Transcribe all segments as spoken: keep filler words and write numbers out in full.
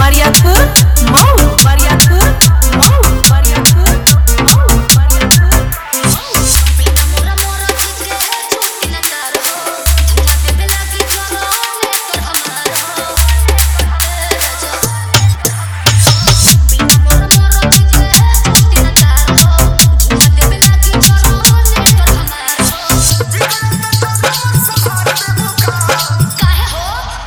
Mariatur mau Mariatur mau Mariatur mau Mariatur बिना मोरा मोरा खिंचे छूटी न तार हो धुआं देवे लागी चलो ले तोर हमार हो राजा बिना मोरा मोरा खिंचे छूटी न तार हो धुआं देवे लागी चलो ले तोर हमार हो काहे हो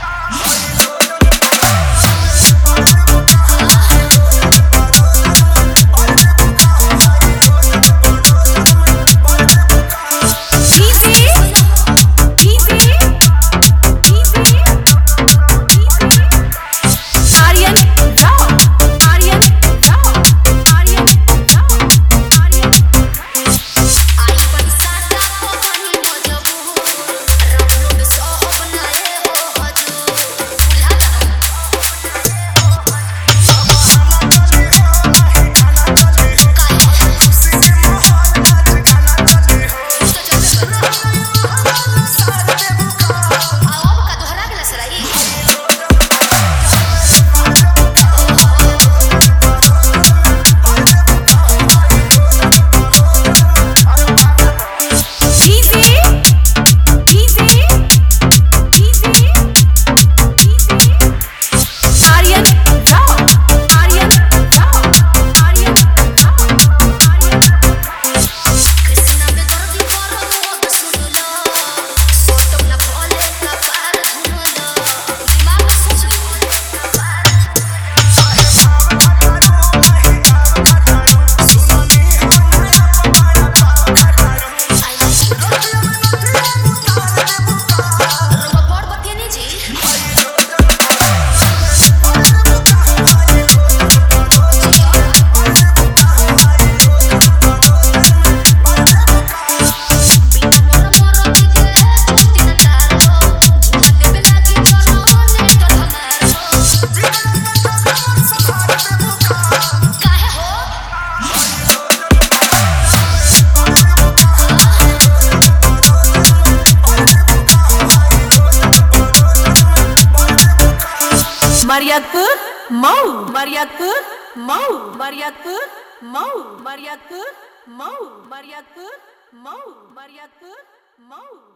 Mariatur mau Mariatur mau Mariatur mau Mariatur mau Mariatur mau Mariatur mau